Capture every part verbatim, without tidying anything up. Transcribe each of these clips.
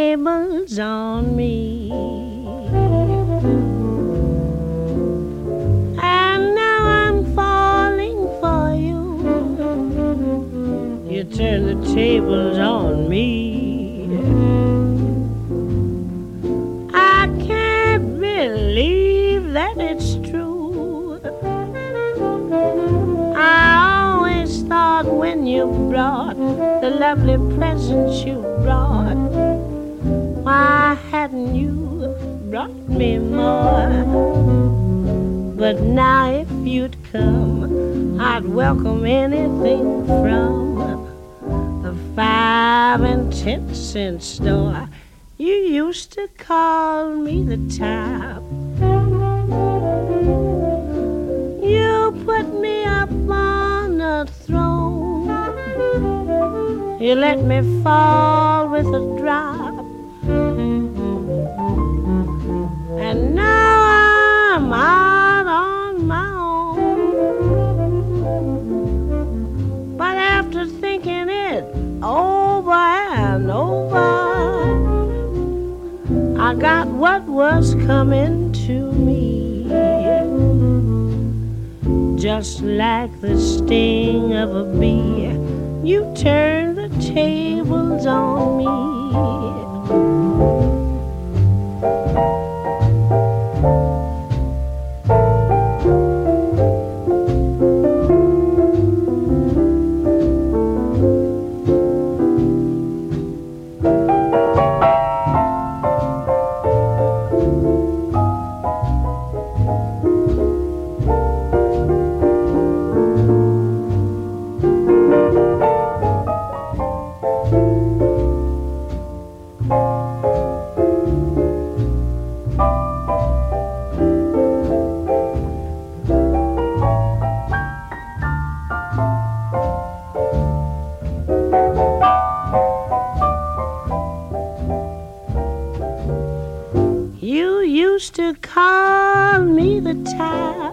tables on me. And now I'm falling for you. You turn the tables on me. I can't believe that it's true. I always thought when you brought the lovely presents you brought, why hadn't you brought me more? But now if you'd come, I'd welcome anything from the five and ten cent store. You used to call me the top. You put me up on a throne. You let me fall with a drop. And now I'm out on my own. But after thinking it over and over, I got what was coming to me, just like the sting of a bee. You turn the tables on me. You used to call me the top.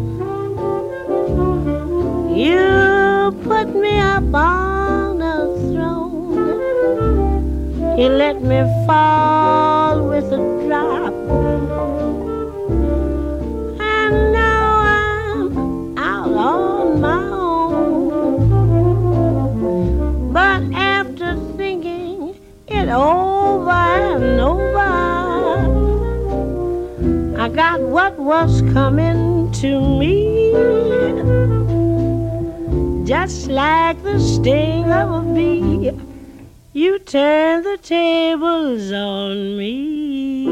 You put me up on a throne. You let me fall with a drop. And now I'm out on my own. But after thinking it over and over, I got what was coming to me, just like the sting of a bee. You turn the tables on me.